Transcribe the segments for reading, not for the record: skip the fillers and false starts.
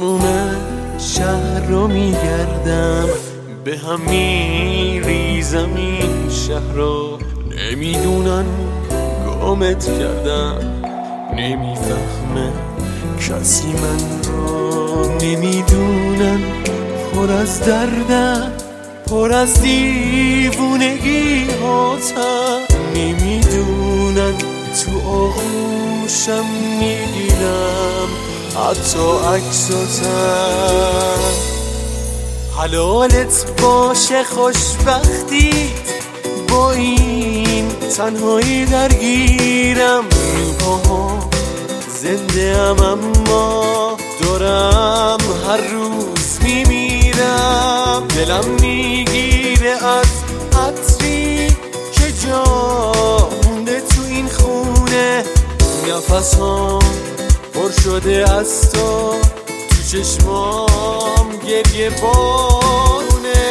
تموم شهر رو میگردم، به هم میریزم این شهر رو. نمیدونن گمت کردم، نمیفهمه کسی من رو. نمیدونن پر از دردم، پر از دیوونگی هاتم. نمیدونن تو آغوشم میگیرم حتی عکساتم. حلالت باشه خوشبختیت، با این تنهایی درگیرم. زنده ام اما دارم هر روز میمیرم. دلم میگیره از عطری که جا مونده تو این خونه. نفسام پر شده از تو چشمام گریه بارونه.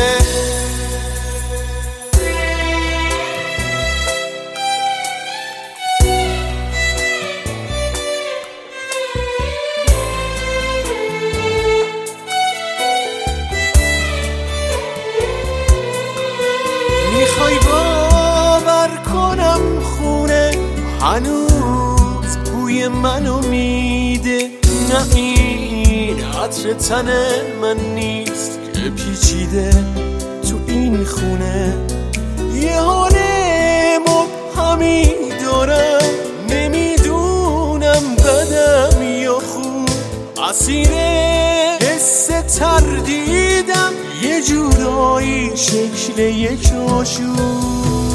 میخوای باور کنم خونه هنوز بوی منو میده؟ نه این عطر تن من نیست که پیچیده تو این خونه. یه حال مبهمی دارم، نمیدونم بدم یا خوب. اسیر حس تردیدم، یه جورایی شکل یک آشوب.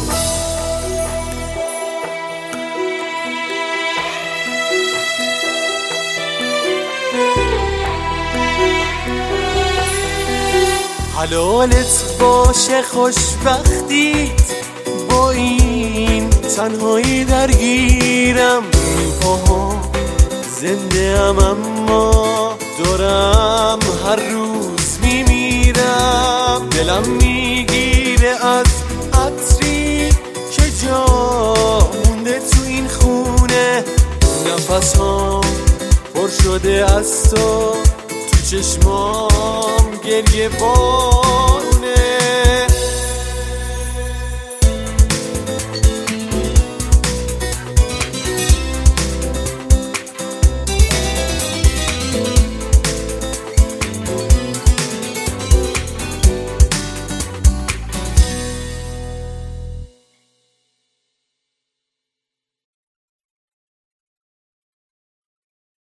حلالت باشه خوشبختیت، با این تنهایی درگیرم. زنده ام اما دارم هر روز میمیرم. دلم میگیره از عطری که جا مونده تو این خونه. نفسام پر شده از تو چشمام گریه بارونه.